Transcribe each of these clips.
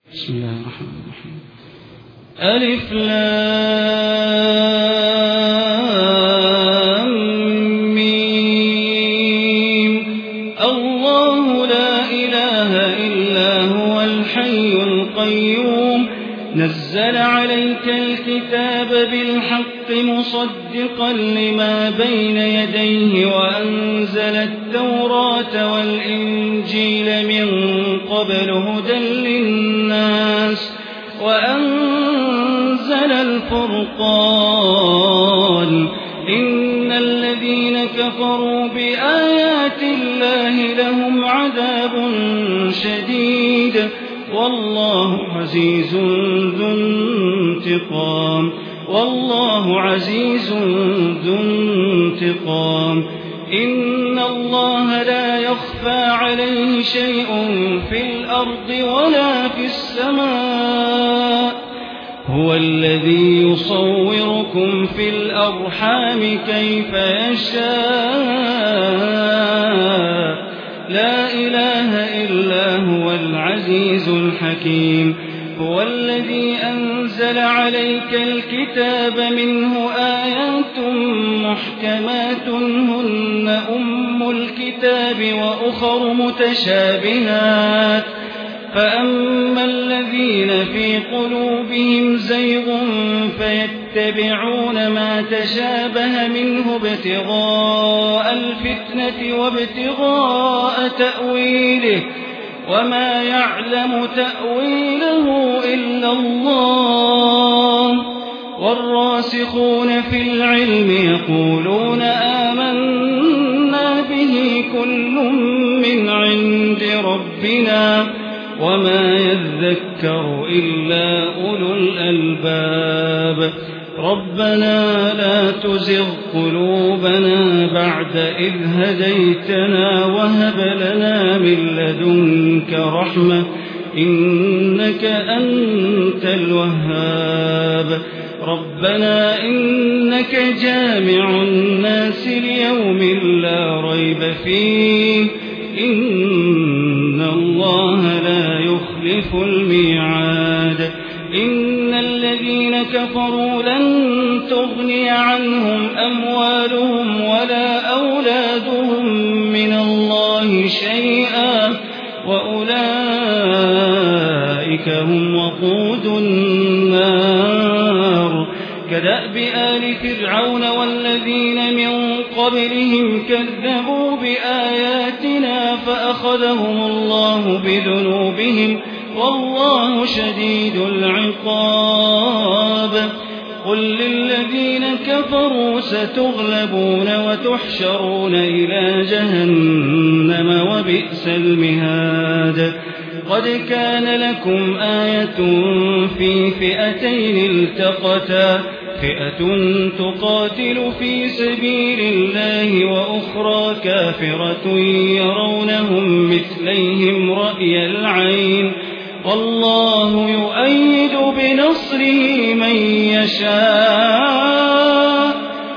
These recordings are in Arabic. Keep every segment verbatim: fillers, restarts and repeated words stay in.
بسم الله الرحمن الرحيم. ألف لام ميم. الله لا إله إلا هو الحي القيوم نزل عليك الكتاب بالحق مصدقا لما بين يديه وأنزل التوراة والإنجيل من قبل هدى للناس وأنزل الفرقان إن الذين كفروا بآيات الله لهم عذاب شديد والله عزيز ذو انتقام والله عزيز ذو انتقام. إن الله لا يخفى عليه شيء في الأرض ولا في السماء هو الذي يصوركم في الأرحام كيف يشاء لا إله إلا هو العزيز الحكيم. هو الذي أنزل عليك الكتاب منه آيات محكمات هن أم الكتاب وأخر متشابهات فأما الذين في قلوبهم زيغ فيتبعون ما تشابه منه ابتغاء الفتنة وابتغاء تأويله وما يعلم تأويله إلا الله والراسخون في العلم يقولون آمنا به كل من عند ربنا وما يذكر إلا أولو الألباب. ربنا لا تزغ قلوبنا بعد إذ هديتنا وهب لنا من لدنك رحمة إنك أنت الوهاب. ربنا إنك جامع الناس ليوم لا ريب فيه إن الله لا يخلف الميعاد. إن الذين كفروا لن تغني عنهم أموالهم ولا أولادهم من الله شيئا وأولئك هم وقود النار. كدأب آل فرعون والذين من قبلهم كذبوا بآياتنا فأخذهم الله بذنوبهم والله شديد العقاب. قل للذين كفروا ستغلبون وتحشرون إلى جهنم وبئس المهاد. قد كان لكم آية في فئتين التقتا فئة تقاتل في سبيل الله وأخرى كافرة يرونهم مثليهم رأي العين والله يؤيد بنصره من يشاء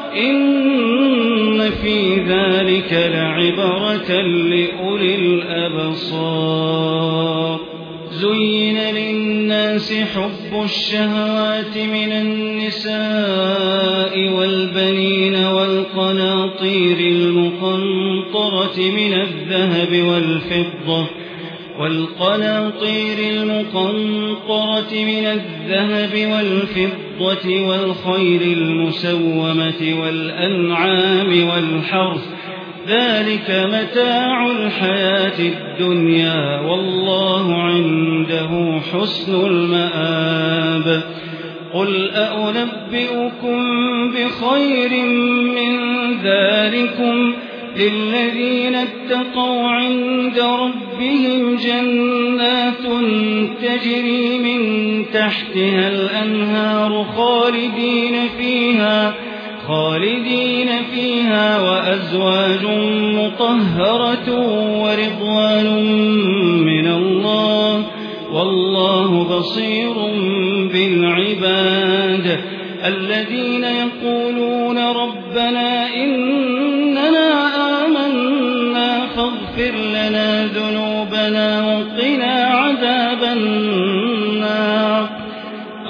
إن في ذلك لعبرة لأولي الأبصار. زين للناس حب الشهوات من النساء والبنين والقناطير المقنطرة من الذهب والفضة والقناطير المقنطرة من الذهب والفضة والخيل المسومة والأنعام والحرث ذلك متاع الحياة الدنيا والله عنده حسن المآب. قل أنبئكم بخير من ذلكم للذين اتقوا عند ربهم جنات تجري من تحتها الأنهار خالدين فيها خالدين فيها وأزواج مطهرة ورضوان من الله والله بصير بالعباد. الذين يقولون ربنا إننا آمنا فاغفر لنا ذنوبنا وقنا عذاب النار.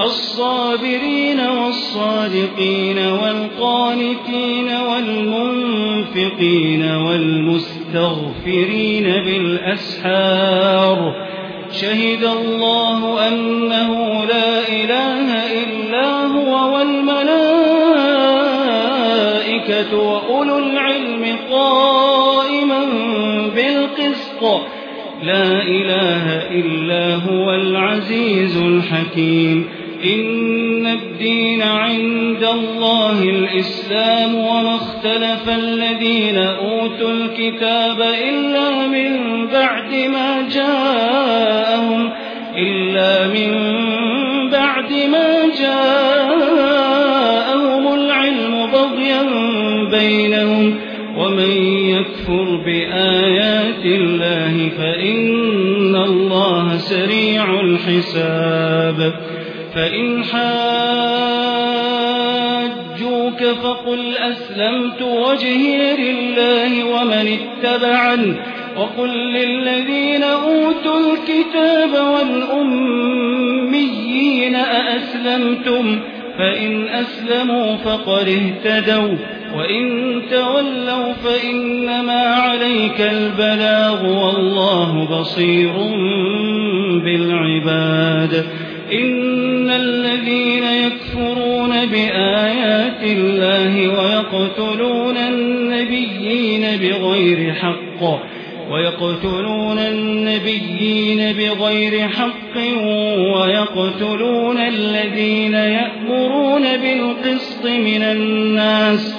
الصابرين والصادقين والقانتين والمنفقين والمستغفرين بالأسحار شهد الله أنه لا إله إلا هو والملائكة وأولو العلم قائما بالقسط لا إله إلا هو العزيز الحكيم إن الدين عند الله الإسلام وما اختلف الذين أوتوا الكتاب إلا من بعد ما جاءهم إلا من بعد ما جاءهم العلم بغيا بينهم ومن يكفر بآيات الله فإن الله سريع الحساب فإن حاجوك فقل أسلمت وجهي لله ومن اتبعني وقل للذين أوتوا الكتاب والأميين أأسلمتم فإن أسلموا فقد اهتدوا وإن تولوا فإنما عليك البلاغ والله بصير بالعباد إن الذين يكفرون بآيات الله ويقتلون النبيين بغير حق ويقتلون النبيين بغير حق ويقتلون الذين يأمرون بالقسط من الناس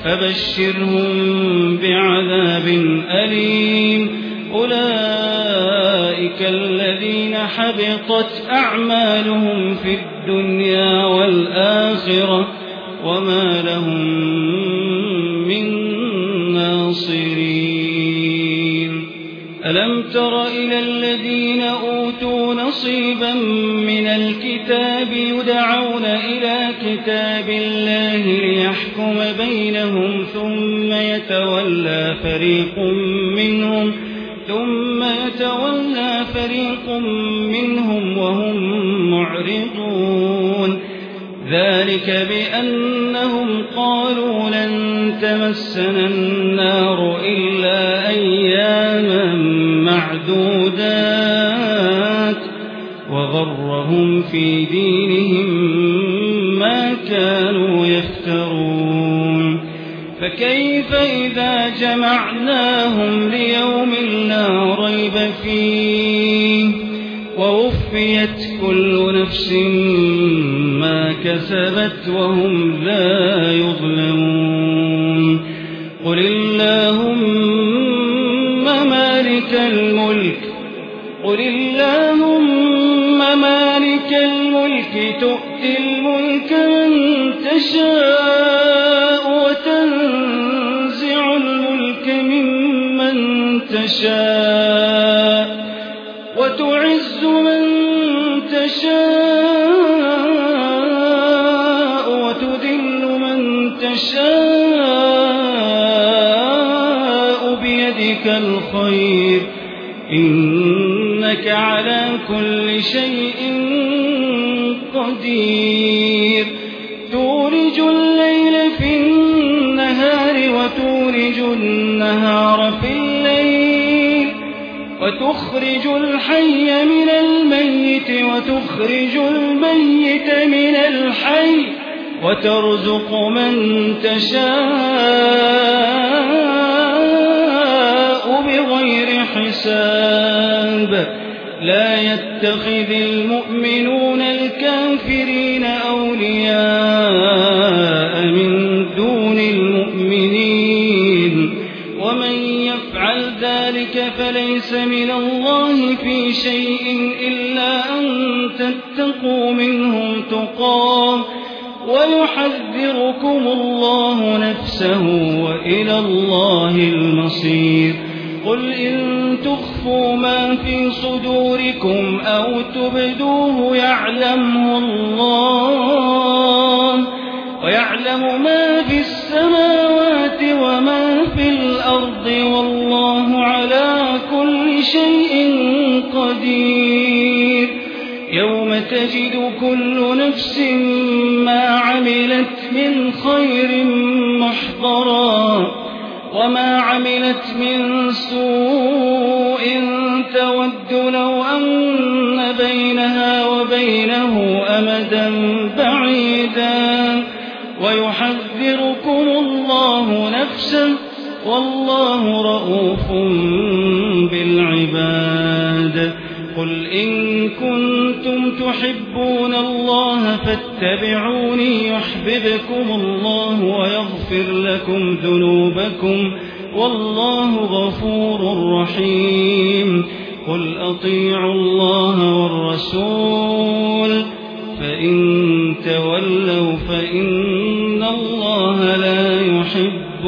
فبشرهم بعذاب أليم أولئك الذين حبطت أعمالهم في الدنيا والآخرة وما لهم من ناصرين ألم تر إلى الذين أوتوا نصيبا من الكتاب يدعون إلى كتاب الله ليحكم بينهم ثم يتولى فريق منهم ثم يتولى فريق منهم وهم معرضون ذلك بأنهم قالوا لن تمسنا النار إلا أياما معدودات وغرهم في دينهم ما كانوا يفترون فكيف إذا جمعناهم ليوم لا ريب فيه ووفيت كل نفس ما كسبت وهم لا يظلمون قل اللهم مالك الملك قل اللهم مالك الملك تؤتي الملك من تشاء وتنزع الملك ممن تشاء وتعز من تشاء وتذل من تشاء بيدك الخير إنك على كل شيء قدير تولج الليل في النهار وتولج النهار في الليل وتخرج الحي من الميت وتخرج الميت من الحي وترزق من تشاء بغير حساب لا يتخذ المؤمنون الكافرين أولياء من دون المؤمنين ومن يفعل ذلك فليس من الله في شيء إلا أن تتقوا منهم تقاه ويحذركم الله نفسه وإلى الله المصير قل إن تخفوا ما في صدوركم أو تبدوه يعلمه الله ويعلم ما في السماوات وما في الأرض والله على كل شيء قدير يوم يوم تجد كل نفس ما عملت من خير محضرا وما عملت من سوء تود لو أن بينها وبينه أمدا بعيدا ويحذركم الله نفسه والله رءوف بالعباد قل إن كنتم تحبون الله فاتبعوني يحببكم الله ويغفر لكم ذنوبكم والله غفور رحيم قل أطيعوا الله والرسول فإن تولوا فإن الله لا يحب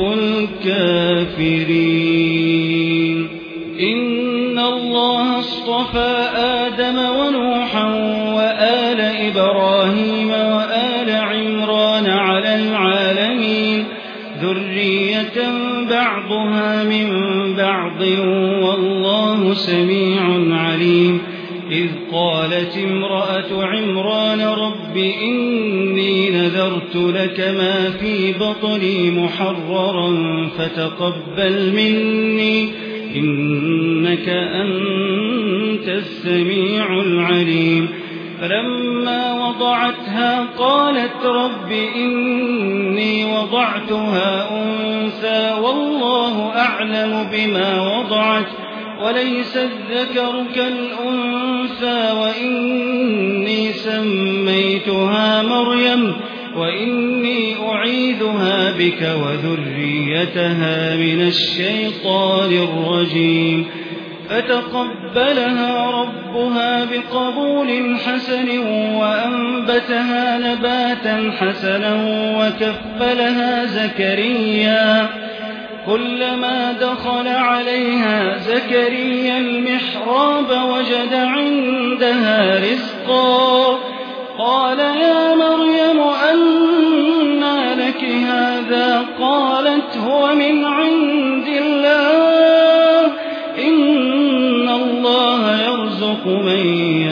الكافرين إن الله اصطفى آدم ونوحا وآل إبراهيم وآل عمران على العالمين ذرية بعضها من بعض والله سميع عليم إذ قالت امرأة عمران رب إني نذرت لك ما في بطني محررا فتقبل مني إنك أنت السميع العليم فلما وضعتها قالت رب إني وضعتها أنثى والله أعلم بما وضعت وليس الذكر كالأنثى وإني سميتها مريم وإني أعيذها بك وذريتها من الشيطان الرجيم فتقبلها ربها بقبول حسن وأنبتها نباتا حسنا وكفلها زكريا كلما دخل عليها زكريا المحراب وجد عندها رزقا قال يا مريم أنى لك هذا قالت هو من عند الله إن الله يرزق من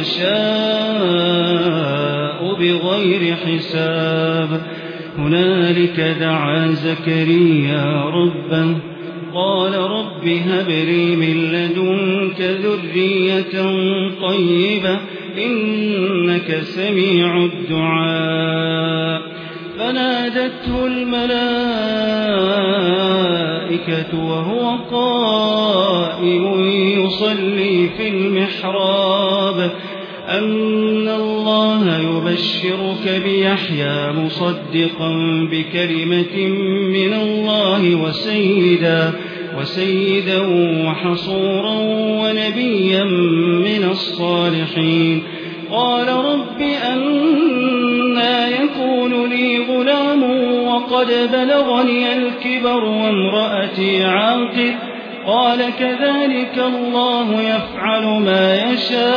يشاء بغير حساب هنالك دعا زكريا ربه قال رب هب لي من لدنك ذرية طيبة إنك سميع الدعاء فنادته الملائكة وهو قائم يصلي في المحراب أن الله يبشرك بيحيى مصدقا بكلمة من الله وسيدا وسيدا وحصورا ونبيا من الصالحين قال رب أنى يكون لي غلام وقد بلغني الكبر وامرأتي عاقر قال كذلك الله يفعل ما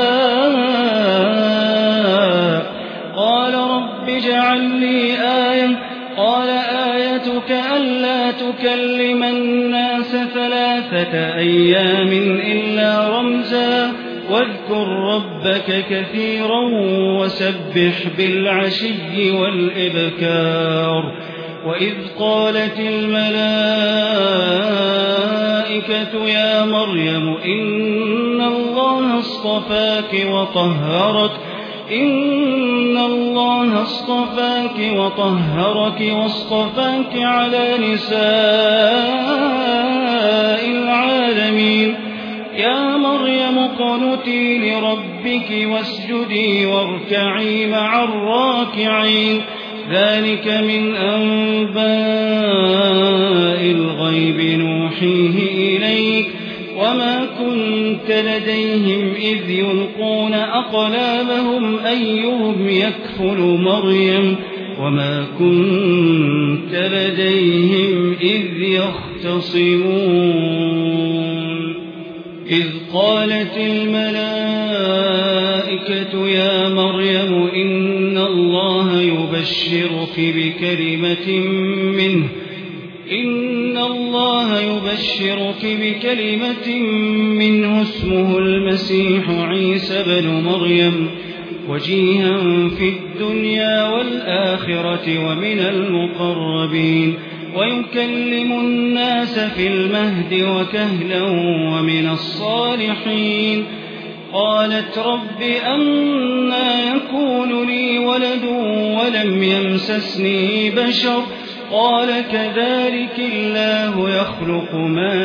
يشاء قال رب اجعل لي آية قال آيتك ألا تكلم الناس ثلاثة أيام إلا رمزا واذكر ربك كثيرا وسبح بالعشي والإبكار وإذ قالت الملائكة يا مريم إن الله اصطفاك وطهرك إن الله اصطفاك وطهرك واصطفاك على نساء العالمين يا مريم اقنتي لربك واسجدي واركعي مع الراكعين ذلك من أنباء الغيب نوحيه إليك وما كنت لديهم إذ يلقون أقلامهم أيهم يكفل مريم وما كنت لديهم إذ يختصمون إذ قالت الملائكة يا مريم إن الله يبشرك بكلمة منه إن الله يبشرك بكلمة منه اسمه المسيح عيسى بن مريم وجيها في الدنيا والآخرة ومن المقربين ويكلم الناس في المهد وكهلا ومن الصالحين. قالت رب أنى يكون لي ولد ولم يمسسني بشر قال كذلك الله يخلق ما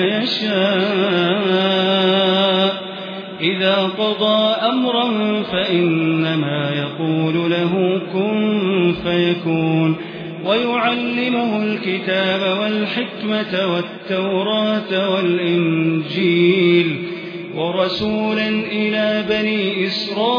يشاء إذا قضى أمرا فإنما يقول له كن فيكون. ويعلمه الكتاب والحكمة والتوراة والإنجيل ورسولا إلى بني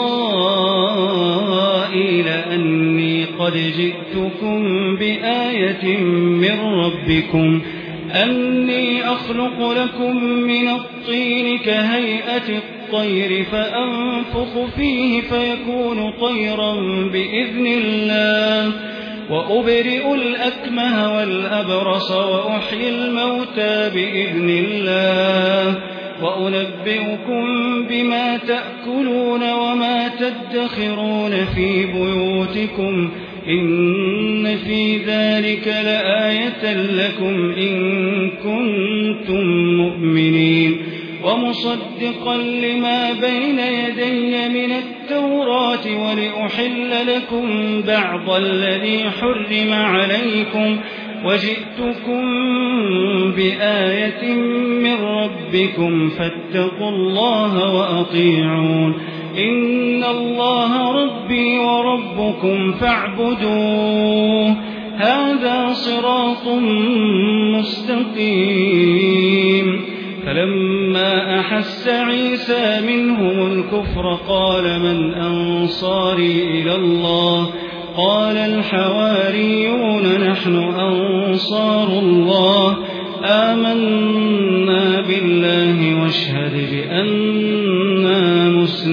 إسرائيل أني قد جئتكم بآية من ربكم أني أخلق لكم من الطين كهيئة الطير فأنفخ فيه فيكون طيرا بإذن الله وأبرئ الأكمه والأبرص وأحيي الموتى بإذن الله وأنبئكم بما تأكلون وما تدخرون في بيوتكم إن في ذلك لآية لكم إن كنتم مؤمنين. ومصدقا لما بين يدي من التوراة ولأحل لكم بعض الذي حرم عليكم وجئتكم بآية من ربكم فاتقوا الله وأطيعون إن الله ربي وربكم فاعبدوه هذا صراط مستقيم. فلما أحس عيسى منهم الكفر قال من أنصاري إلى الله قال الحواريون نحن أنصار الله آمنا بالله واشهد بأننا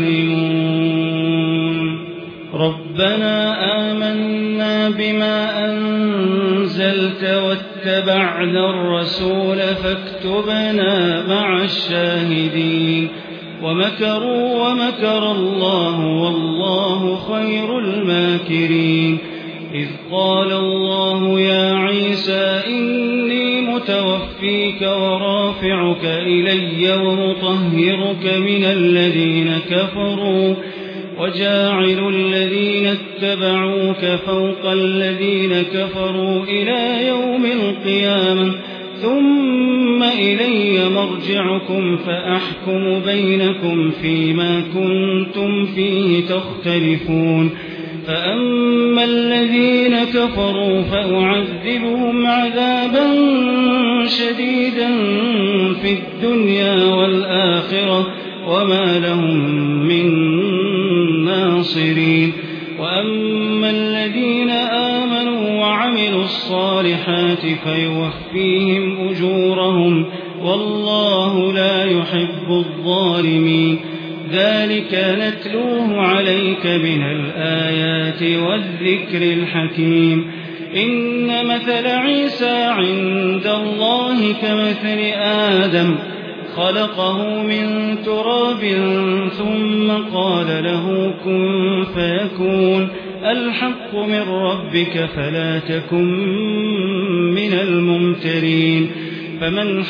مسلمون. ربنا آمنا بما أنزلت واتبعنا الرسول فاكتبنا مع الشاهدين. ومكروا ومكر الله والله خير الماكرين. إذ قال الله يا عيسى إني متوفيك ورافعك إلي ومطهرك من الذين كفروا وجاعل الذين اتبعوك فوق الذين كفروا إلى يوم القيامة ثم إلي مرجعكم فأحكم بينكم فيما كنتم فيه تختلفون. فأما الذين كفروا فأعذبهم عذابا شديدا في الدنيا والآخرة وما لهم من ناصرين. وأما الذين آمنوا وعملوا الصالحات فيوفيهم أجورهم والله لا يحب الظالمين. ذلك نتلوه عليك من الآيات والذكر الحكيم. إن مثل عيسى عند الله كمثل آدم خلقه من تراب ثم قال له كن فيكون الحق من ربك فلا تكن من الممترين. فمن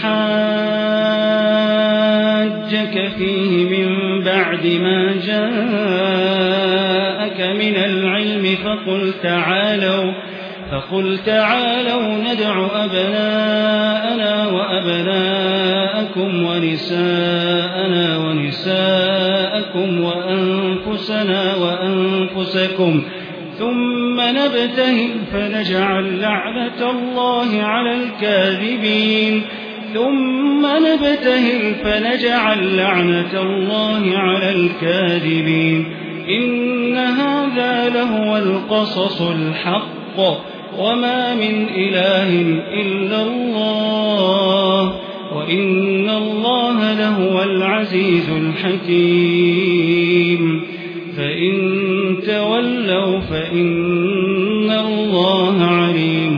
حاجك فيه من بعد ما جاءك من العلم فقل تعالوا فقل تعالوا ندع أبناءنا وأبناءكم ونساءنا ونساءكم وأنفسنا وأنفسكم ثم نبتهل فنجعل لعنة الله على الكاذبين ثم نبتهل فنجعل لعنة الله على الكاذبين. إن هذا لهو القصص الحق وما من إله إلا الله وإن الله لهو العزيز الحكيم. فإن تولوا فإن الله عليم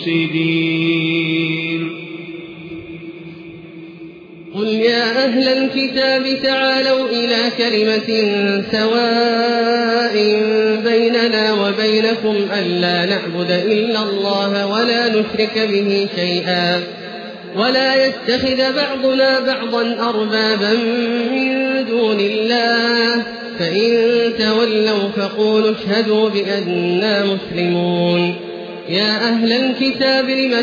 بالمفسدين. قل يا أهل الكتاب تعالوا إلى كلمة سواء بيننا وبينكم ألا نعبد إلا الله ولا نشرك به شيئا ولا يتخذ بعضنا بعضا أربابا من دون الله فإن تولوا فقولوا اشهدوا بأننا مسلمون. يا أهل الكتاب لم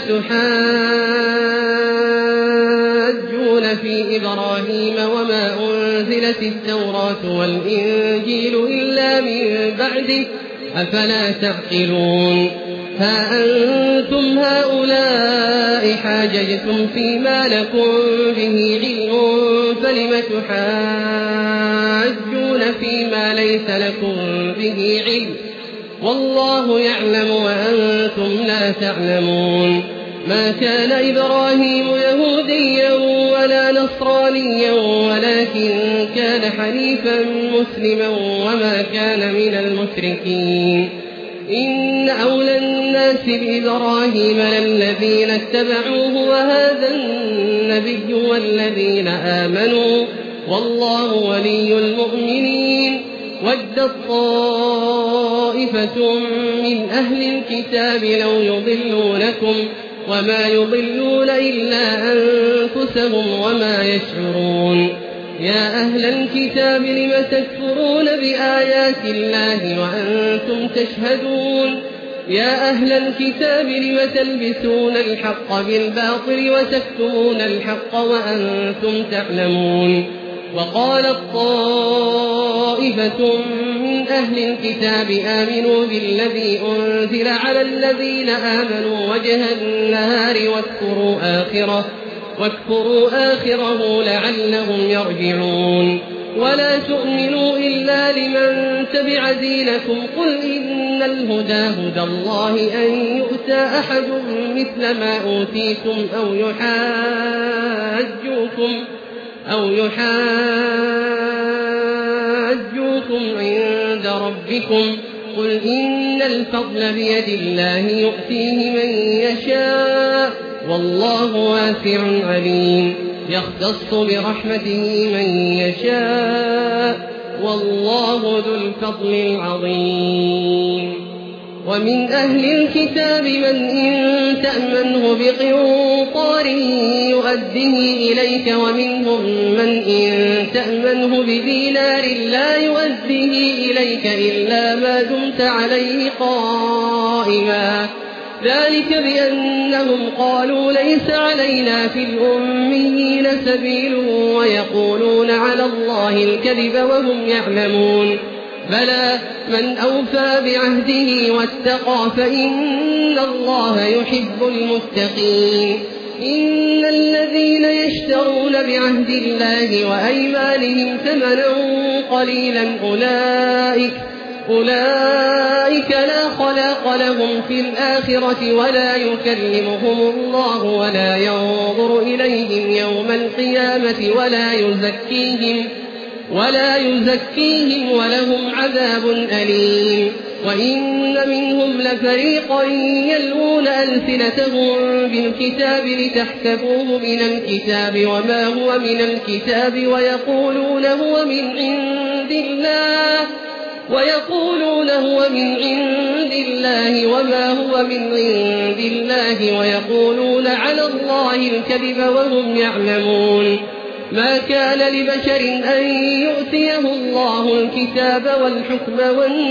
تحاجون في إبراهيم وما أنزلت التوراة والإنجيل إلا من بعده أفلا تعقلون. ها أنتم هؤلاء حاججتم فيما لكم به علم فلم تحاجون فيما ليس لكم به علم والله يعلم وأنتم لا تعلمون. ما كان إبراهيم يهوديا ولا نصرانيا ولكن كان حنيفا مسلما وما كان من المشركين. إن أولى الناس بإبراهيم للذين اتبعوه وهذا النبي والذين آمنوا والله ولي المؤمنين. ودت طائفة من أهل الكتاب لو يضلونكم وما يضلون إلا أنفسهم وما يشعرون. يا أهل الكتاب لم تكفرون بآيات الله وأنتم تشهدون. يا أهل الكتاب لم تلبسون الحق بالباطل وتكتمون الحق وأنتم تعلمون. وقالت طائفة من أهل الكتاب آمنوا بالذي أنزل على الذين آمنوا وجه النهار واكفروا آخره واكفروا آخره لعلهم يرجعون. ولا تؤمنوا إلا لمن تبع دينكم قل إن الهدى هدى الله أن يؤتى أحد مثل ما أوتيتم أو يحاجوكم أو يحاجوكم عند ربكم قل إن الفضل بيد الله يؤتيه من يشاء والله واسع عليم. يختص برحمته من يشاء والله ذو الفضل العظيم. ومن أهل الكتاب من إن تأمنه بقنطار يؤده إليك ومنهم من إن تأمنه بدينار لا يؤده إليك إلا ما دمت عليه قائما ذلك بأنهم قالوا ليس علينا في الأميين سبيل ويقولون على الله الكذب وهم يعلمون. بلى من أوفى بعهده واتقى فإن الله يحب المتقين. إن الذين يشترون بعهد الله وأيمانهم ثمنا قليلا أولئك أولئك لا خلاق لهم في الآخرة ولا يكلمهم الله ولا ينظر إليهم يوم القيامة ولا يزكيهم ولا يزكيهم ولهم عذاب أليم. وإن منهم لفريقا يلوون ألسنتهم بالكتاب لتحسبوه من الكتاب وما هو من الكتاب ويقولون هو من عند الله ويقولون هو من عند الله وما هو من عند الله ويقولون على الله الكذب وهم يعلمون. ما كان لبشر أن يؤتيه الله الكتاب والحكم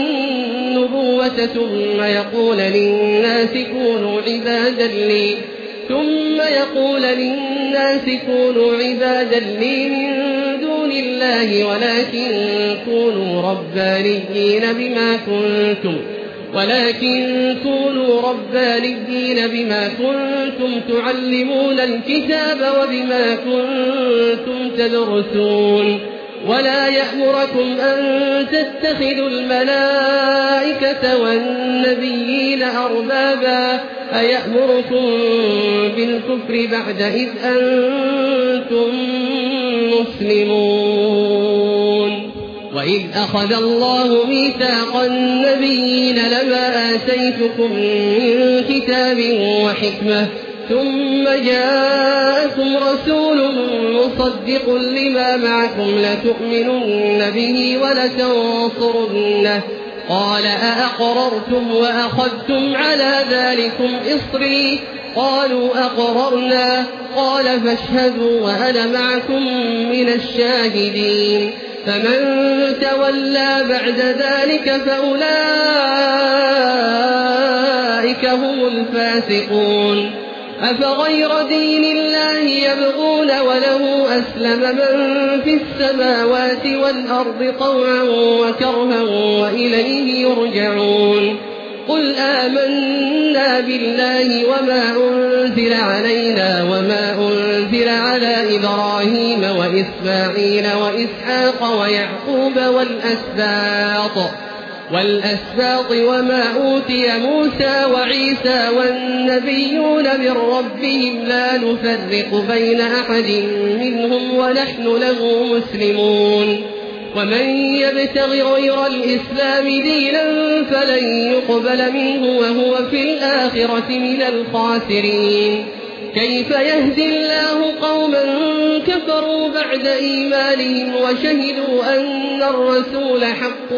والنبوة ثم يقول للناس كونوا عبادا لي ثم يقول للناس كونوا عبادا لي من دون الله ولكن كونوا ربانيين بما كنتم ولكن كونوا ربانيين بما كنتم تعلمون الكتاب وبما كنتم تدرسون. ولا يأمركم أن تتخذوا الملائكة والنبيين أربابا أيأمركم بالكفر بعد إذ أنتم مسلمون. وإذ أخذ الله ميثاق النبيين لما آتيتكم من كتاب وحكمة ثم جاءكم رسول مصدق لما معكم لتؤمنن به ولتنصرنه قال أأقررتم وأخذتم على ذلكم إصري قالوا أقررنا قال فاشهدوا وأنا معكم من الشاهدين فمن تولى بعد ذلك فأولئك هم الفاسقون أفغير دين الله يبغون وله أسلم من في السماوات والأرض طوعا وكرها وإليه يرجعون قل آمنا بالله وما أنزل علينا وما أنزل على إبراهيم وإسماعيل وإسحاق ويعقوب والأسباط والأسباط وما أوتي موسى وعيسى والنبيون من ربهم لا نفرق بين أحد منهم ونحن له مسلمون ومن يبتغ غير الإسلام دينا فلن يقبل منه وهو في الآخرة من الخاسرين كيف يهدي الله قوما كفروا بعد إيمانهم وشهدوا أن الرسول حق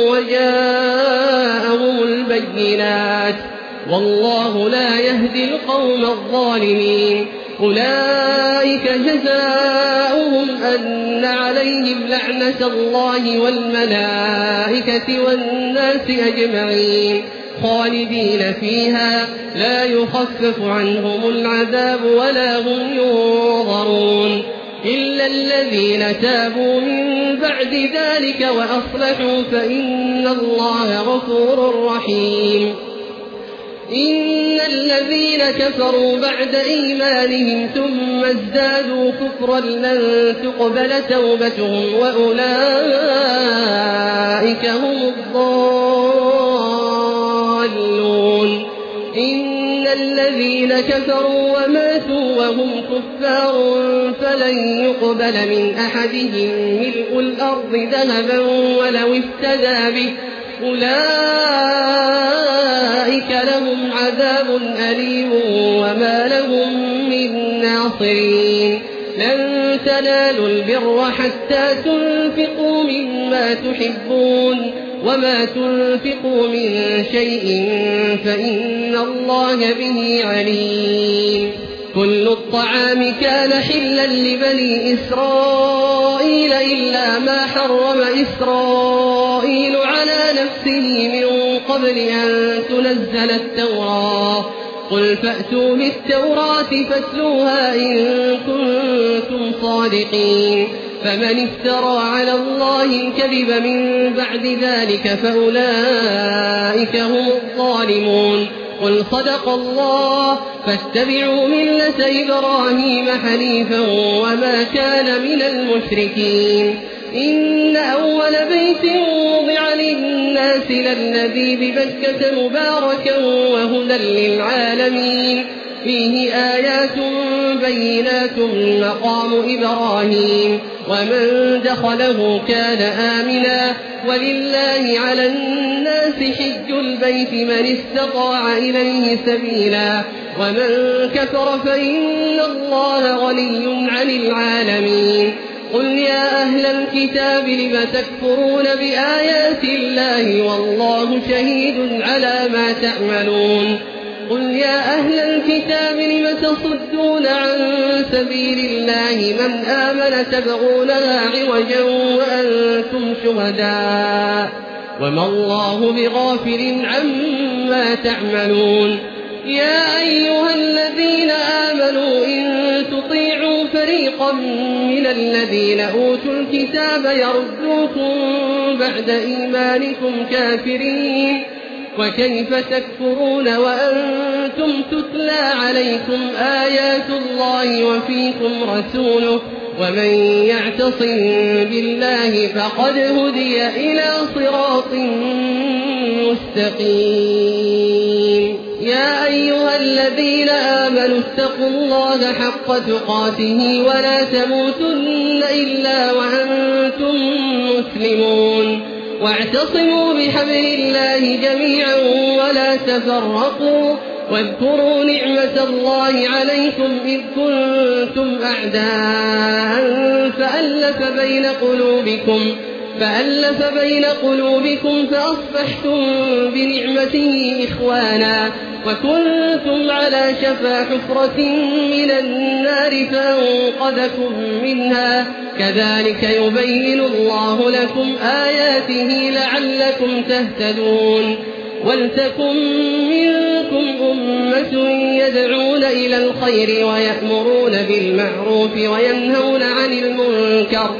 وجاءهم البينات والله لا يهدي القوم الظالمين أولئك جزاؤهم أن عليهم لعنة الله والملائكة والناس أجمعين خالدين فيها لا يخفف عنهم العذاب ولا هم ينظرون إلا الذين تابوا من بعد ذلك وأصلحوا فإن الله غفور رحيم إن الذين كفروا بعد إيمانهم ثم ازدادوا كفرا لن تقبل توبتهم وأولئك هم الضالون إن الذين كفروا وماتوا وهم كفار فلن يقبل من أحدهم ملء الأرض ذهبا ولو افتدى به أولئك لهم عذاب أليم وما لهم من ناصرين لن تنالوا البر حتى تنفقوا مما تحبون وما تنفقوا من شيء فإن الله به عليم كل الطعام كان حلا لبني إسرائيل إلا ما حرم إسرائيل على نفسه من قبل أن تنزل التوراة قل فأتوا بالتوراة فاتلوها إن كنتم صادقين فمن افترى على الله الكذب من بعد ذلك فأولئك هم الظالمون قل صدق الله فاتبعوا ملة إبراهيم حنيفا وما كان من المشركين إن أول بيت وضع للناس للذي ببكة مباركا وهدى للعالمين فيه آيات بينات مقام إبراهيم ومن دخله كان آمنا ولله على الناس حج البيت من استطاع إليه سبيلا ومن كفر فإن الله غني عن العالمين قل يا أهل الكتاب لم تكفرون بآيات الله والله شهيد على ما تعملون قل يا أهل الكتاب لم تصدون عن سبيل الله من آمن تبغونها عوجا وأنتم شهداء وما الله بغافل عما تعملون يا أيها الذين آمنوا إن تطيعوا فريقا من الذين أوتوا الكتاب يردوكم بعد إيمانكم كافرين وكيف تكفرون وأنتم تتلى عليكم آيات الله وفيكم رسوله ومن يعتصم بالله فقد هدي إلى صراط مستقيم يا أيها الذين آمنوا اتقوا الله حق تقاته ولا تموتن إلا وأنتم مسلمون واعتصموا بحبل الله جميعا ولا تفرقوا واذكروا نعمة الله عليكم إذ كنتم أعداء فألف بين قلوبكم فألف بين قلوبكم فأصبحتم بنعمته إخوانا وكنتم على شفا حفرة من النار فأنقذكم منها كذلك يبين الله لكم آياته لعلكم تهتدون ولتكن منكم أمة يدعون إلى الخير ويأمرون بالمعروف وينهون عن المنكر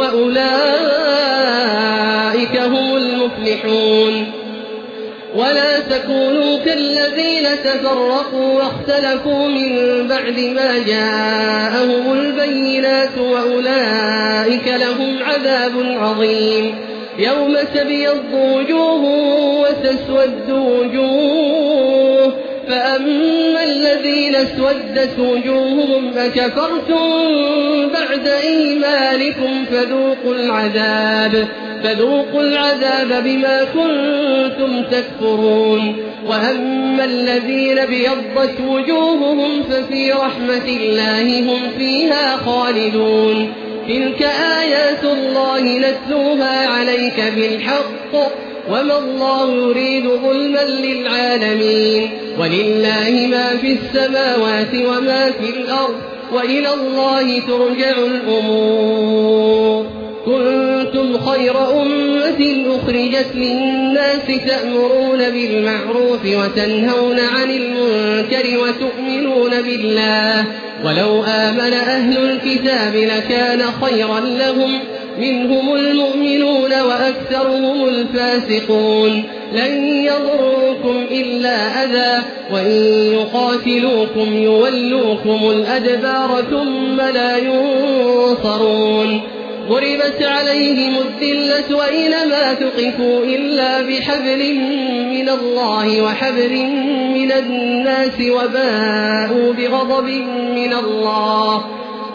وأولئك هم المفلحون ولا تكونوا كالذين تفرقوا واختلفوا من بعد ما جاءهم البينات وأولئك لهم عذاب عظيم يوم تبيض وجوه وتسود وجوه فأما الذين اسودت وجوههم أكفرتم بعد إيمانكم فذوقوا العذاب فذوقوا العذاب بما كنتم تكفرون وأما الذين بيضت وجوههم ففي رحمة الله هم فيها خالدون تلك آيات الله نتلوها عليك بالحق وما الله يريد ظلما للعالمين ولله ما في السماوات وما في الأرض وإلى الله ترجع الأمور كنتم خير أمة أخرجت للناس تأمرون بالمعروف وتنهون عن المنكر وتؤمنون بالله ولو آمن أهل الكتاب لكان خيرا لهم منهم المؤمنون وأكثرهم الفاسقون لن يضروكم إلا أذى وإن يقاتلوكم يولوكم الأدبار ثم لا ينصرون ضربت عليهم الذلة وأينما ثقفوا إلا بحبل من الله وحبل من الناس وباءوا بغضب من الله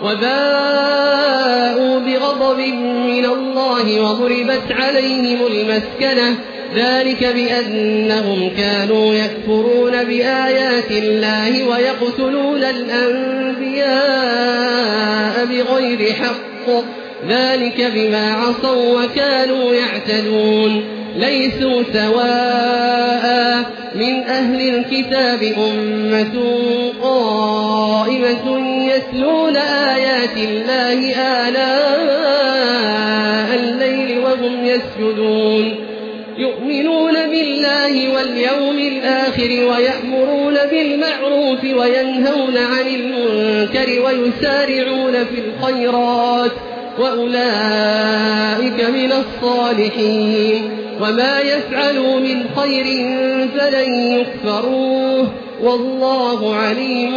وباءوا بغضب من الله وضربت عليهم المسكنة ذلك بأنهم كانوا يكفرون بآيات الله ويقتلون الأنبياء بغير حق ذلك بما عصوا وكانوا يعتدون ليسوا سواء من أهل الكتاب أمة قائمة يتلون آيات الله آلاء الليل وهم يسجدون يؤمنون بالله واليوم الآخر ويأمرون بالمعروف وينهون عن المنكر ويسارعون في الخيرات وأولئك من الصالحين وما يفعلوا من خير فلن يكفروه والله عليم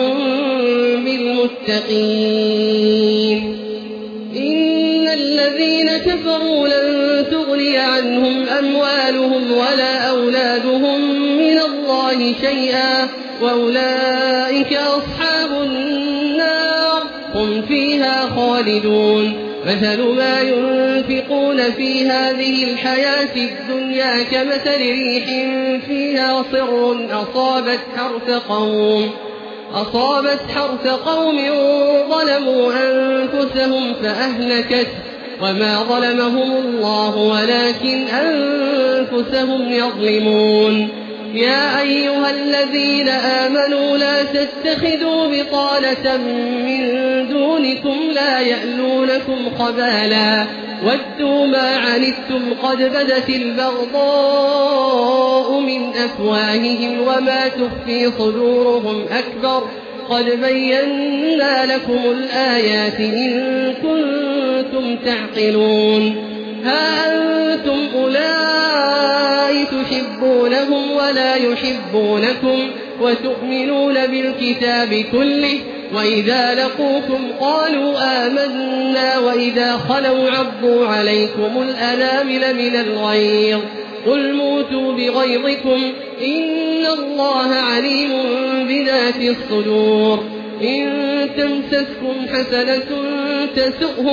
بالمتقين إن الذين كفروا لن تغني عنهم أموالهم ولا أولادهم من الله شيئا وأولئك أصحاب النار هم فيها خالدون مثل ما ينفقون في هذه الحياة الدنيا كمثل ريح فيها صر أصابت حرث قوم أصابت حرث قوم ظلموا أنفسهم فأهلكت وما ظلمهم الله ولكن أنفسهم يظلمون يا أيها الذين آمنوا لا تتخذوا بطانة من دونكم لا يألونكم خبالا ودوا ما عنتم قد بدت البغضاء من أفواههم وما تخفي صدورهم أكبر قد بينا لكم الآيات إن كنتم تعقلون ها أنتم أولئك تحبونهم ولا يحبونكم وتؤمنون بالكتاب كله وإذا لقوكم قالوا آمنا وإذا خلوا عضوا عليكم الأنامل من الغيظ قل موتوا بغيظكم إن الله عليم بذات الصدور إن تمسسكم حسنة تسؤهم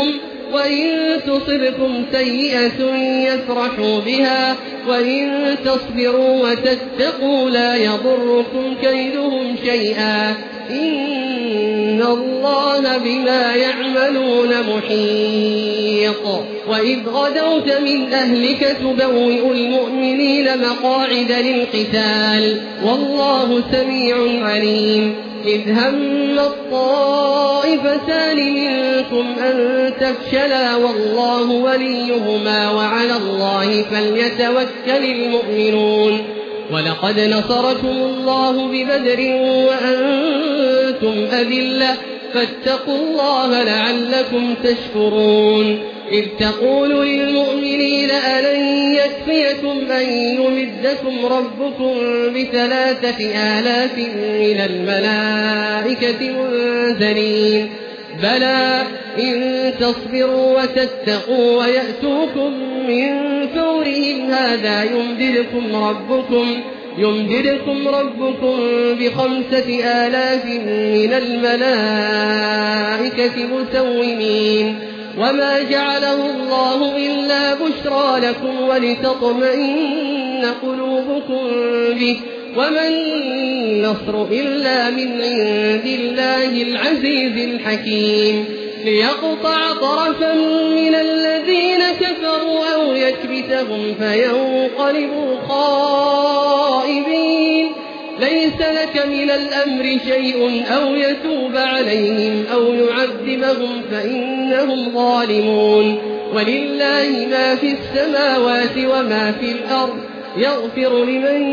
وإن تصبكم سيئة يفرحوا بها وإن تصبروا وتتقوا لا يضركم كيدهم شيئا إن الله بما يعملون محيط. وإذ غدوت من أهلك تبوئ المؤمنين مقاعد للقتال والله سميع عليم. إذ هم الطائفتان منكم أن تفشلا والله وليهما وعلى الله فليتوكل المؤمنون. ولقد نصركم الله ببدر وأنتم أذلة فاتقوا الله لعلكم تشكرون. إذ تقول للمؤمنين ألن يكفيكم أن يمدكم ربكم بثلاثة آلاف من الملائكة منزلين بلى إن تصبروا وتتقوا ويأتوكم من فورهم هذا يمددكم ربكم يمددكم ربكم بخمسة آلاف من الملائكة مسومين. وما جعله الله إلا بشرى لكم ولتطمئن قلوبكم به وما النصر إلا من عند الله العزيز الحكيم. ليقطع طرفا من الذين كفروا أو يكبتهم فينقلبوا خائبين. ليس لك من الأمر شيء أو يتوب عليهم أو يعذبهم فإنهم ظالمون. ولله ما في السماوات وما في الأرض يغفر لمن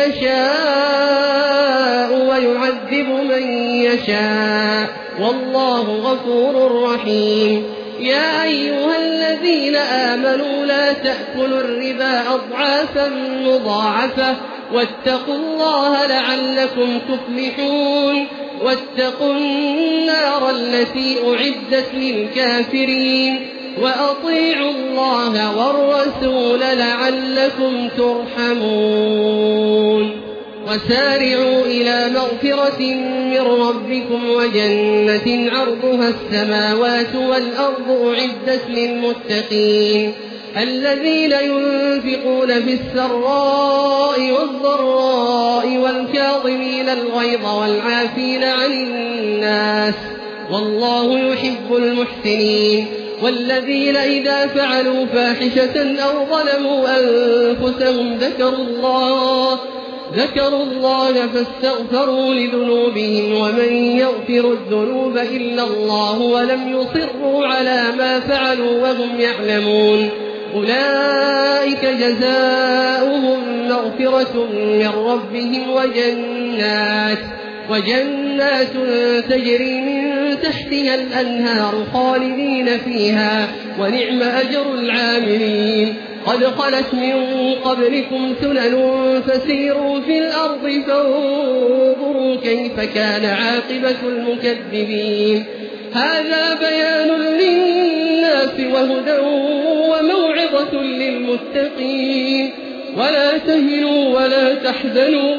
يشاء ويعذب من يشاء والله غفور رحيم. يا أيها الذين آمنوا لا تأكلوا الربا أضعافا مضاعفة واتقوا الله لعلكم تفلحون. واتقوا النار التي أعدت للكافرين وأطيعوا الله والرسول لعلكم ترحمون. وسارعوا إلى مغفرة من ربكم وجنة عرضها السماوات والأرض أعدت للمتقين الذين ينفقون في السراء والضراء والكاظمين الغيظ والعافين عن الناس والله يحب المحسنين. والذين إذا فعلوا فاحشة أو ظلموا أنفسهم ذكروا الله ذكروا الله فاستغفروا لذنوبهم ومن يغفر الذنوب إلا الله ولم يصروا على ما فعلوا وهم يعلمون أولئك جزاؤهم مغفرة من ربهم وجنات وجنات تجري من تحتها الأنهار خالدين فيها ونعم أجر العاملين. قد خلت من قبلكم سنن فسيروا في الأرض فانظروا كيف كان عاقبة المكذبين. هذا بيان للناس وهدى وموعظة للمتقين. ولا تهنوا ولا تحزنوا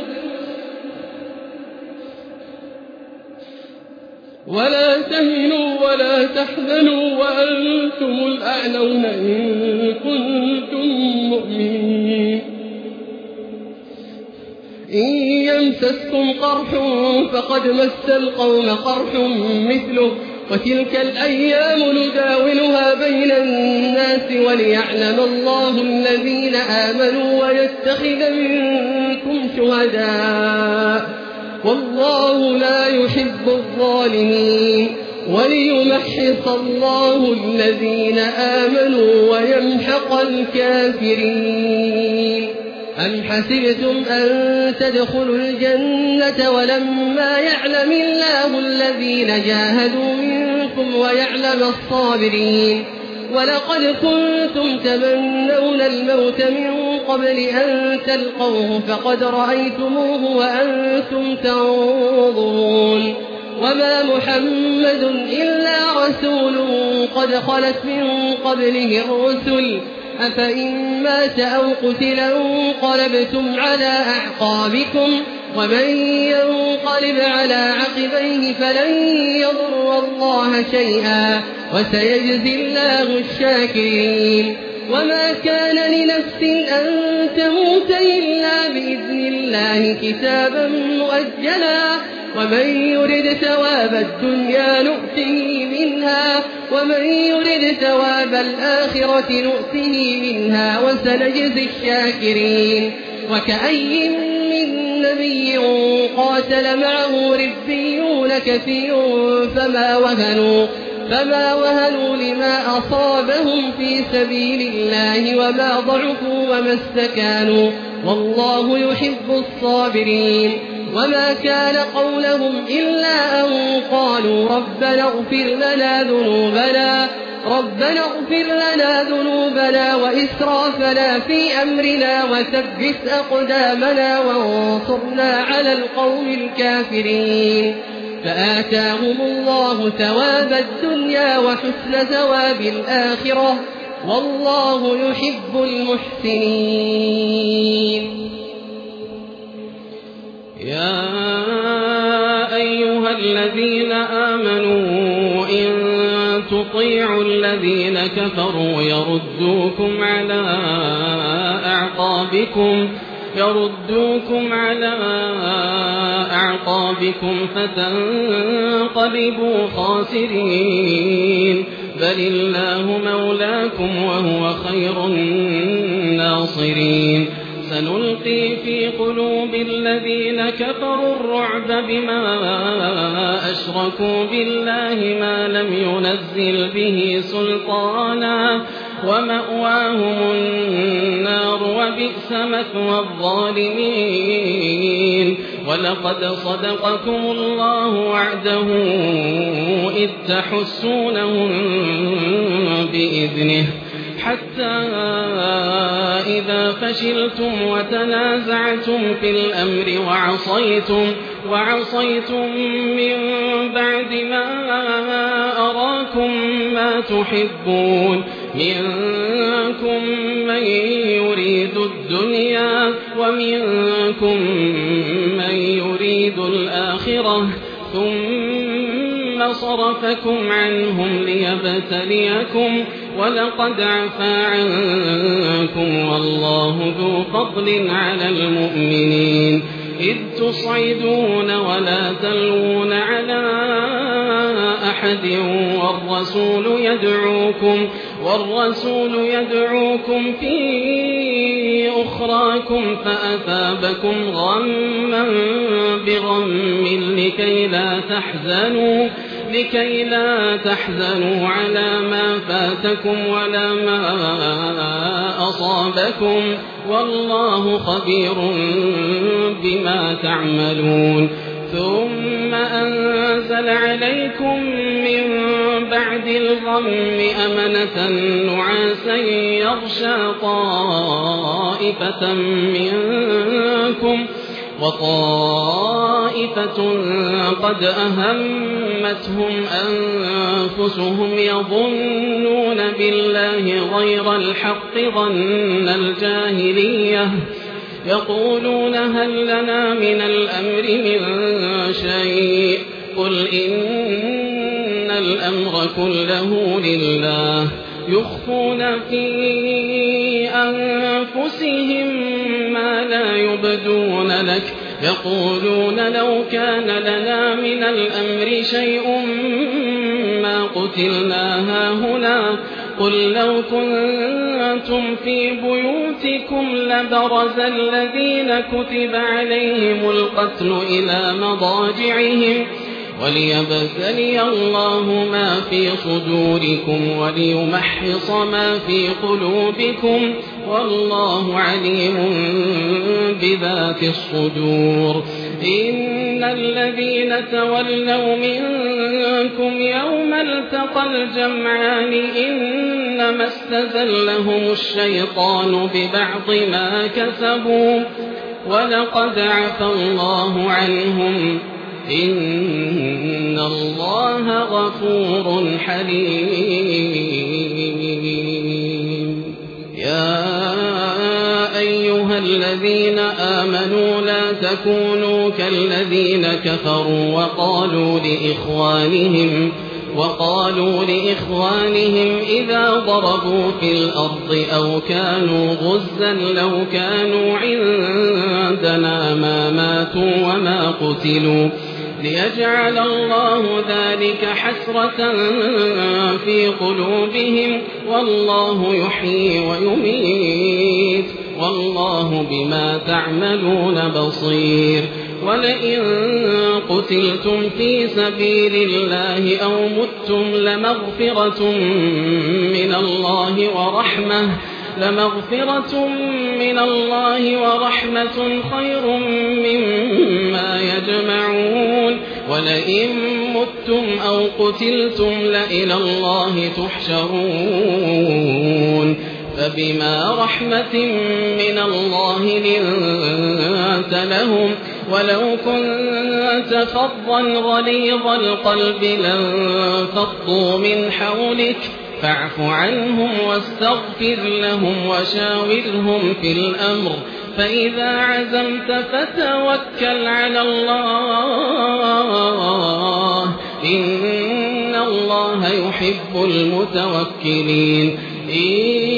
ولا تهنوا ولا تحزنوا وأنتم الأعلون إن كنتم مؤمنين. إن يمسسكم قرح فقد مس القوم قرح مثله وتلك الأيام نداولها بين الناس وليعلم الله الذين آمنوا ويتخذ منكم شهداء والله لا يحب الظالمين وليمحص الله الذين آمنوا ويمحق الكافرين. أم حسبتم أن تدخلوا الجنة ولما يعلم الله الذين جاهدوا منكم ويعلم الصابرين. ولقد كنتم تمنون الموت من قبل أن تلقوه فقد رأيتموه وأنتم تنظرون. وما محمد إلا رسول قد خلت من قبله الرسل أفإن مات أو قتل انقلبتم على أعقابكم ومن ينقلب على عقبيه فلن يضر الله شيئا وسيجزي الله الشاكرين وما كان لنفس أن تموت إلا بإذن الله كتابا مؤجلا ومن يرد ثواب الدنيا نؤته منها ومن يرد ثواب الآخرة نؤته منها وسنجزي الشاكرين وكأي من نبي قاتل معه ربيون كثير فما وهنوا فما وهنوا لما أصابهم في سبيل الله وما ضعفوا وما استكانوا والله يحب الصابرين وما كان قولهم إلا أن قالوا ربنا اغفر لنا ذنوبنا ربنا اغفر لنا ذنوبنا وإسرافنا في أمرنا وثبت أقدامنا وانصرنا على القوم الكافرين فآتاهم الله ثواب الدنيا وحسن ثواب الآخرة والله يحب المحسنين. يا أيها الذين آمنوا إن تطيعوا الذين كفروا يردوكم على أعقابكم يردوكم على أعقابكم فتنقلبوا خاسرين بل الله مولاكم وهو خير الناصرين. سنلقي في قلوب الذين كفروا الرعب بما أشركوا بالله ما لم ينزل به سلطانا ومأواهم النار وبئس مثوى الظالمين. ولقد صدقكم الله وعده إذ تحسونهم بإذنه حتى إذا فشلتم وتنازعتم في الأمر وعصيتم وعصيتم من بعد ما أراكم ما تحبون منكم من يريد الدنيا ومنكم من يريد الآخرة ثم صرفكم عنهم ليبتليكم ولقد عفا عنكم والله ذو فضل على المؤمنين. إذ تصعدون ولا تلوون على أحد والرسول يدعوكم والرسول يدعوكم في أخراكم فأثابكم غما بغم لكي لا تحزنوا لكي لا تحزنوا على ما فاتكم ولا ما أصابكم والله خبير بما تعملون. ثم أنزل عليكم من بعد الغم أمنة نعاسا يغشى طائفة منكم وطائفة قد أهمتهم أنفسهم يظنون بالله غير الحق ظن الجاهلية يقولون هل لنا من الأمر من شيء قل إن الأمر كله لله يخفون في أنفسهم ما لا يبدون لك يقولون لو كان لنا من الأمر شيء ما قتلنا هاهنا قل لو كنتم في بيوتكم لبرز الذين كتب عليهم القتل إلى مضاجعهم وليبتلي الله ما في صدوركم وليمحص ما في قلوبكم والله عليم بذات الصدور. إن الذين تولوا منكم يوم التقى الجمعان إنما استزلهم الشيطان ببعض ما كسبوا ولقد عفى الله عنهم إن الله غفور حليم. يا أيها الذين آمنوا لا تكونوا كالذين كفروا وقالوا لإخوانهم وقالوا لإخوانهم إذا ضربوا في الأرض أو كانوا غزا لو كانوا عندنا ما ماتوا وما قتلوا ليجعل الله ذلك حسرة في قلوبهم والله يحيي ويميت والله بما تعملون بصير ولئن قتلتم في سبيل الله أو متم لمغفرة من الله ورحمة لمغفرة من الله ورحمة خير مما يجمعون ولئن متم أو قتلتم لإلى الله تحشرون فبما رحمة من الله لنت لهم ولو كنت فظا غليظ القلب لانفضوا من حولك فاعف عنهم واستغفر لهم وشاورهم في الأمر فإذا عزمت فتوكل على الله إن الله يحب المتوكلين إن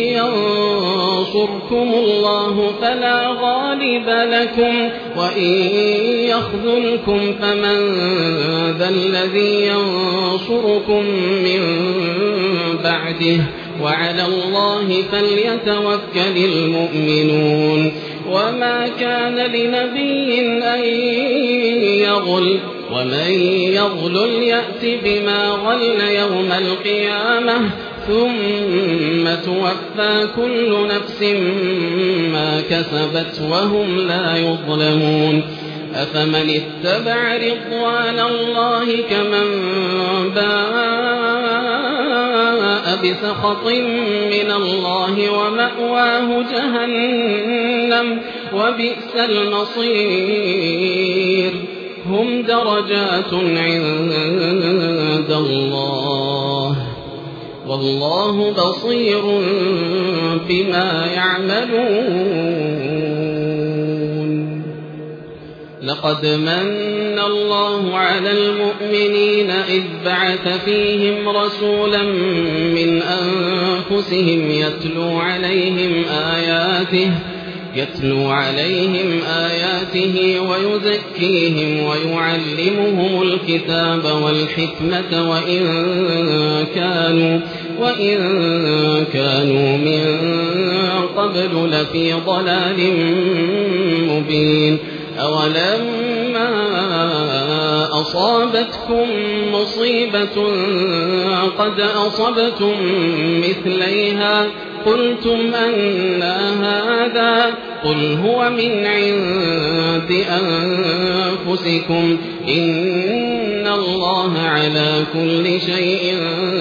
ينصركم الله فلا غالب لكم وإن يخذلكم فمن ذا الذي ينصركم من بعده وعلى الله فليتوكل المؤمنون وما كان لنبي أن يغل ومن يغلل يأت بما غل يوم القيامة ثم توفى كل نفس ما كسبت وهم لا يظلمون أفمن اتبع رضوان الله كمن باء بسخط من الله ومأواه جهنم وبئس المصير هم درجات عند الله والله بصير بما يعملون لقد من الله على المؤمنين إذ بعث فيهم رسولا من أنفسهم يتلو عليهم آياته يتلو عليهم آياته ويزكيهم ويعلمهم الكتاب والحكمة وإن كانوا وإن كانوا من قبل لفي ضلال مبين أولما أصابتكم مصيبة قد أصبتم مثليها قلتم أنى هذا قل هو من عند أنفسكم إن الله على كل شيء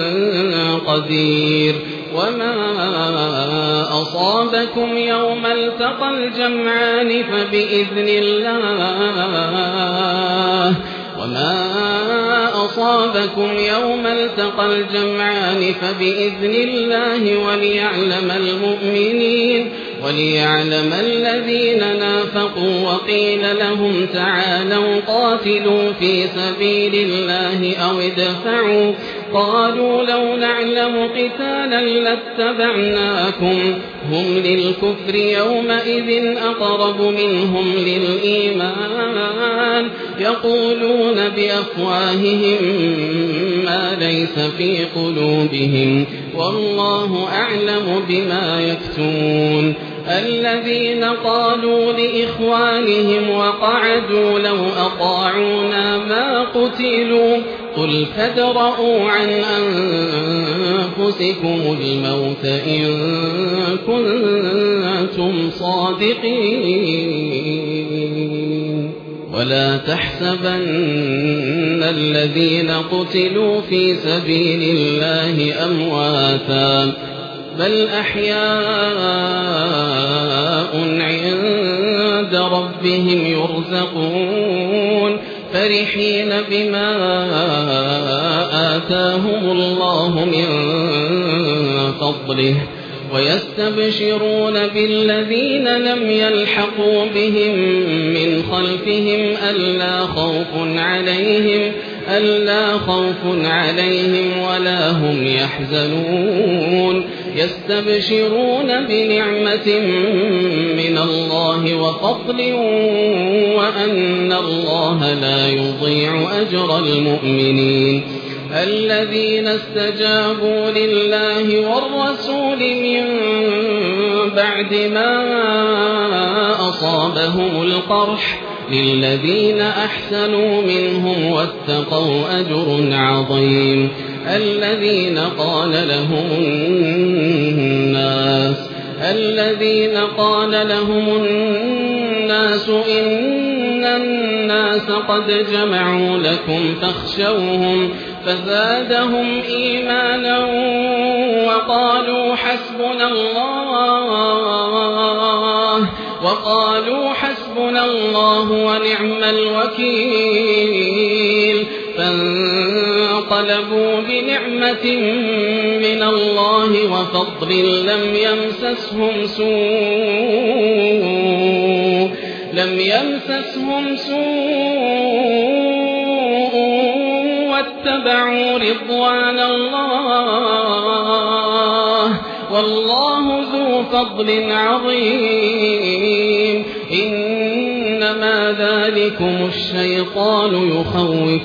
قدير وما أصابكم يوم التقى الجمعان فبإذن الله وما أصابكم يوم التقى الجمعان فبإذن الله وليعلم المؤمنين وليعلم الذين نافقوا وقيل لهم تعالوا قاتلوا في سبيل الله أو ادفعوا قالوا لو نعلم قتالا لاتبعناكم هم للكفر يومئذ أقرب منهم للإيمان يقولون بأفواههم ما ليس في قلوبهم والله أعلم بما يكتمون الذين قالوا لإخوانهم وقعدوا لو أطاعونا ما قتلوا قل فادرءوا عن أنفسكم الموت إن كنتم صادقين ولا تحسبن الذين قتلوا في سبيل الله أمواتا بل أحياء عند ربهم يرزقون فرحين بما آتاهم الله من فضله ويستبشرون بالذين لم يلحقوا بهم من خلفهم ألا خوف عليهم ألا خوف عليهم ولا هم يحزنون يستبشرون بنعمة من الله وفضل وأن الله لا يضيع أجر المؤمنين الذين استجابوا لله والرسول من بعد ما أصابهم القرح للذين أحسنوا منهم واتقوا أجر عظيم الذين قال لهم الناس الذين قال لهم الناس إن الناس قد جمعوا لكم فاخشوهم فزادهم إيمانا وقالوا حسبنا الله وقالوا حسبنا الله ونعم الوكيل فانقلبوا بنعمة من الله وفضل لم يمسسهم سوء لم يمسسهم سوء واتبعوا رضوان الله والله ذو فضل عظيم إنما ذلكم الشيطان يخوف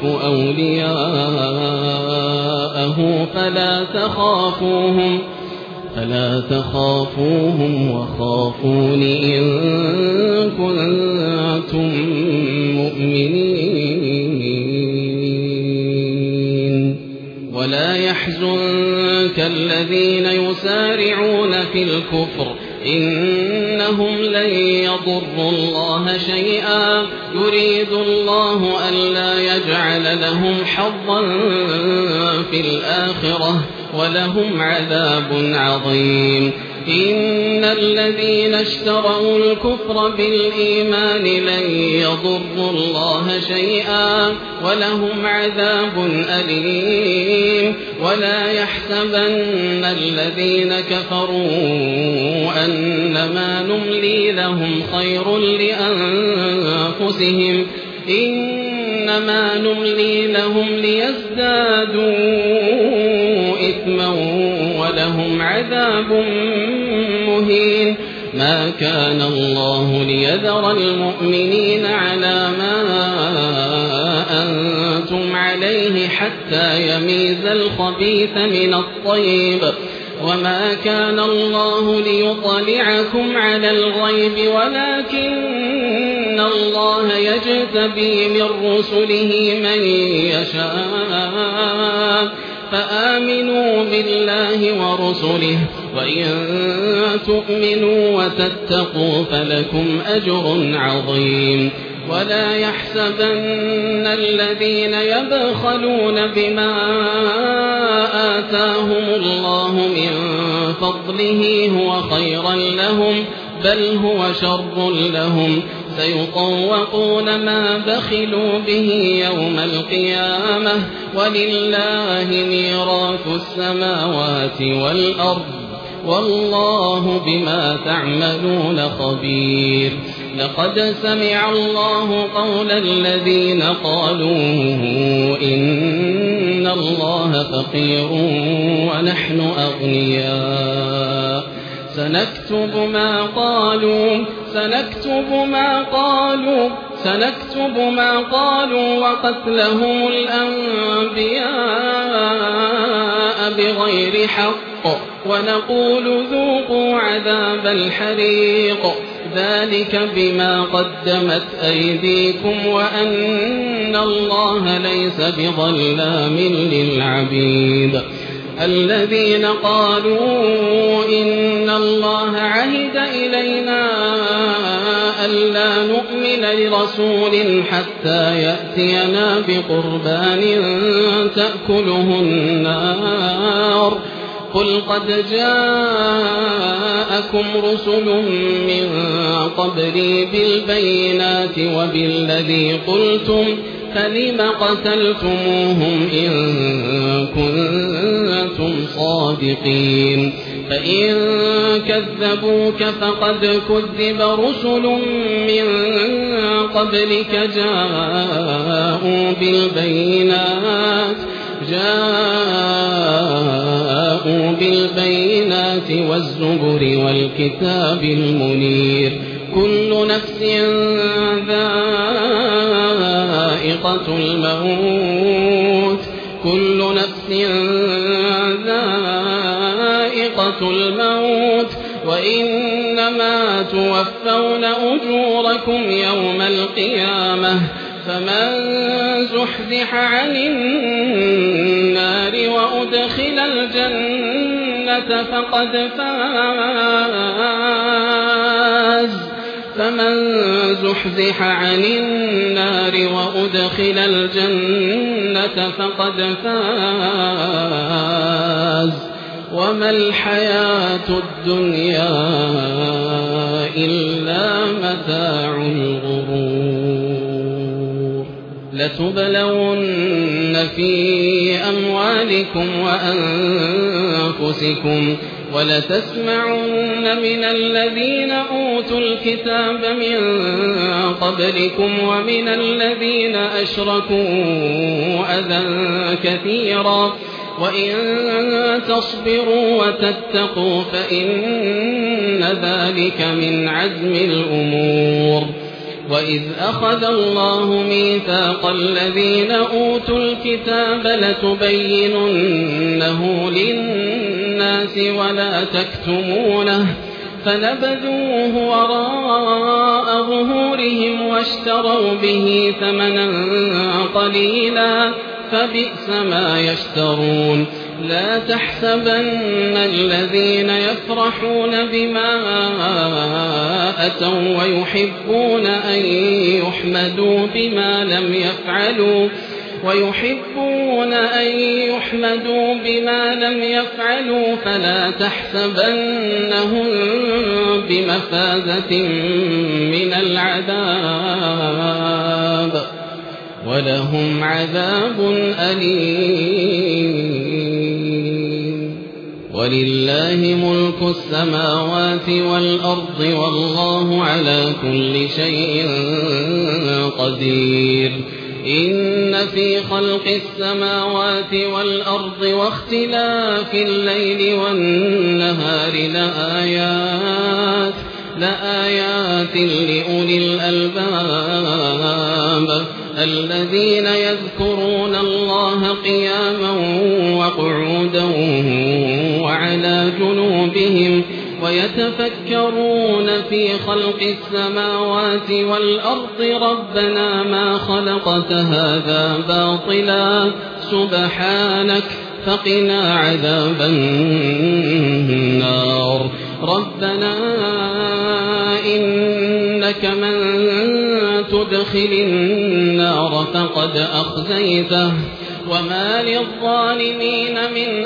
أولياءه فلا تخافوهم فلا تخافوهم وخافون إن كنتم مؤمنين ولا يحزنك الذين يسارعون في الكفر إنهم لن يضروا الله شيئا يريد الله ألا يجعل لهم حظا في الآخرة ولهم عذاب عظيم إن الذين اشتروا الكفر بالإيمان لن يضروا الله شيئا ولهم عذاب أليم ولا يحسبن الذين كفروا أنما نملي لهم خير لأنفسهم إنما نملي لهم ليزدادوا إثما ولهم عذاب مهين ما كان الله ليذر المؤمنين على ما أنتم عليه حتى يميز الخبيث من الطيب وما كان الله ليطلعكم على الغيب ولكن الله يجتبي من رسله من يشاء فآمنوا بالله ورسله وإن تؤمنوا وتتقوا فلكم أجر عظيم ولا يحسبن الذين يبخلون بما آتاهم الله من فضله هو خيرا لهم بل هو شر لهم سيطوقون ما بخلوا به يوم القيامة ولله ميراث السماوات والأرض والله بما تعملون خبير لقد سمع الله قول الذين قالوا إن الله فقير ونحن أغنياء سنكتب ما قالوا سنكتب ما قالوا سنكتب ما قالوا وقتلهم الأنبياء بغير حق ونقول ذوقوا عذاب الحريق ذلك بما قدمت أيديكم وأن الله ليس بظلام للعبيد الذين قالوا إن الله عهد إلينا ألا نؤمن لرسول حتى يأتينا بقربان تأكله النار قل قد جاءكم رسل من قبلي بالبينات وبالذي قلتم فلم قتلتموهم إن كنتم صادقين فإن كذبوك فقد كذب رسل من قبلك جاءوا بالبينات جاءوا بالبينات والزبر والكتاب المنير كل نفس ذائقة الموت كل نفس ذائقة الموت وإنما توفون أجوركم يوم القيامة فمن زحزح عن النار وأدخل الجنة فقد فاز فمن زحزح عن النار وأدخل الجنة فقد فاز وما الحياة الدنيا إلا متاع الغرور لتبلون في أموالكم وأنفسكم ولتسمعن من الذين أوتوا الكتاب من قبلكم ومن الذين أشركوا أذى كثيرا وإن تصبروا وتتقوا فإن ذلك من عزم الأمور وإذ أخذ الله ميثاق الذين أوتوا الكتاب لتبيننه للناس ولا تكتمونه فنبذوه وراء ظهورهم واشتروا به ثمنا قليلا فبئس ما يشترون لا تحسبن الذين يفرحون بما أتوا ويحبون أن يحمدوا بما لم يفعلوا ويحبون أن يحمدوا بما لم يفعلوا فلا تحسبنهم بمفازة من العذاب ولهم عذاب أليم ولله ملك السماوات والأرض والله على كل شيء قدير إن في خلق السماوات والأرض واختلاف الليل والنهار لآيات لآيات لأولي الألباب الذين يذكرون الله قياما وقعودا وعلى جنوبهم ويتفكرون في خلق السماوات والأرض ربنا ما خلقت هذا باطلا سبحانك فقنا عذاب النار ربنا إنك من تدخل النار فقد أخزيته وما للظالمين من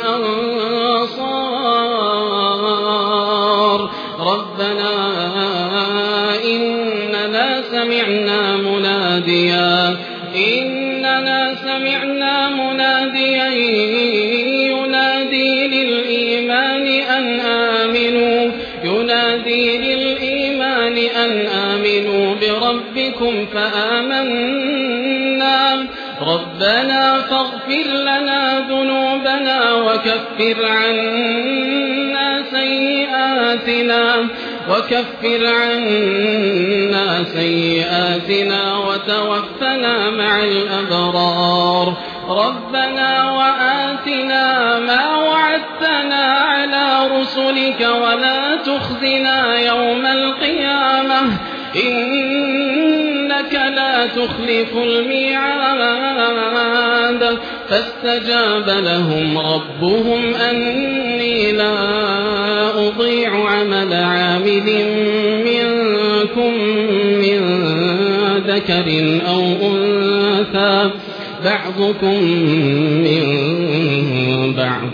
أنصار ربنا إننا سمعنا مناديا إننا سمعنا مناديا ينادي للإيمان أن آمنوا ينادي للإيمان أن آمنوا بربكم فآمنا ربنا فاغفر لنا ذنوبنا وكفر عنا سيئاتنا وكفر عنا سيئاتنا وتوفنا مع الأبرار ربنا وآتنا ما وعدتنا على رسلك ولا تخزنا يوم القيامة إنك لا تخلف الميعاد فاستجاب لهم ربهم أني لا أضيع عمل عامل منكم من ذكر أو أنثى بعضكم من بعض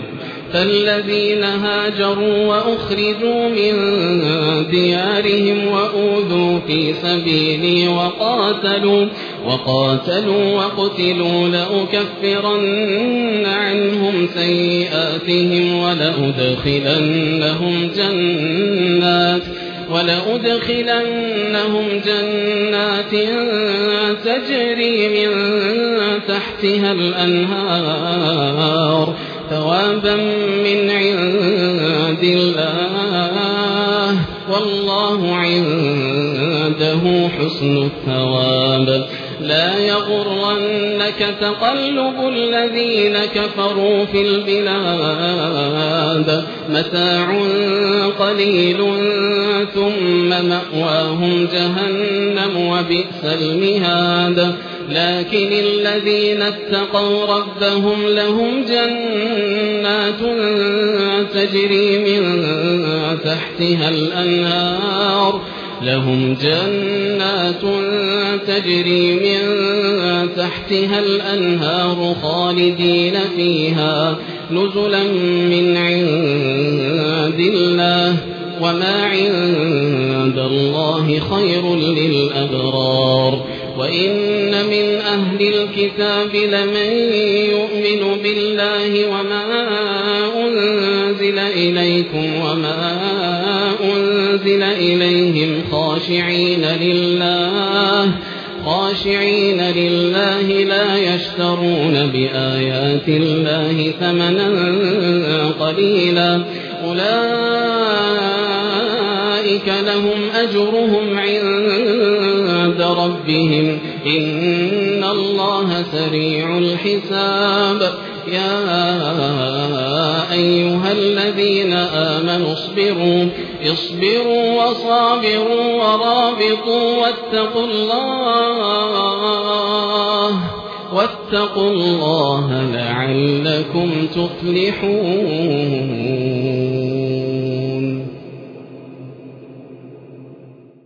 فالذين هاجروا وأخرجوا من ديارهم وأوذوا في سبيلي وقاتلوا وقاتلوا وقتلوا لأكفرن عنهم سيئاتهم ولأدخلنهم جنات ولأدخلنهم جنات تجري من تحتها الأنهار ثوابا من عند الله والله عنده حسن الثواب. لا يغرنك تقلب الذين كفروا في البلاد متاع قليل ثم مأواهم جهنم وبئس المهاد. لكن الذين اتقوا ربهم لهم جنات تجري من تحتها الأنهار لهم جنات تجري من تحتها الأنهار خالدين فيها نزلا من عند الله وما عند الله خير للأبرار. وإن من أهل الكتاب لمن يؤمن بالله وما أنزل إليكم وما أنزل إليهم خاشعين لله خاشعين لله لا يشترون بآيات الله ثمنا قليلا أولئك لهم أجرهم عند ربهم إن الله سريع الحساب. يا أيها الذين آمنوا اصبروا اصبروا وصابروا ورابطوا واتقوا الله واتقوا الله لعلكم تفلحون.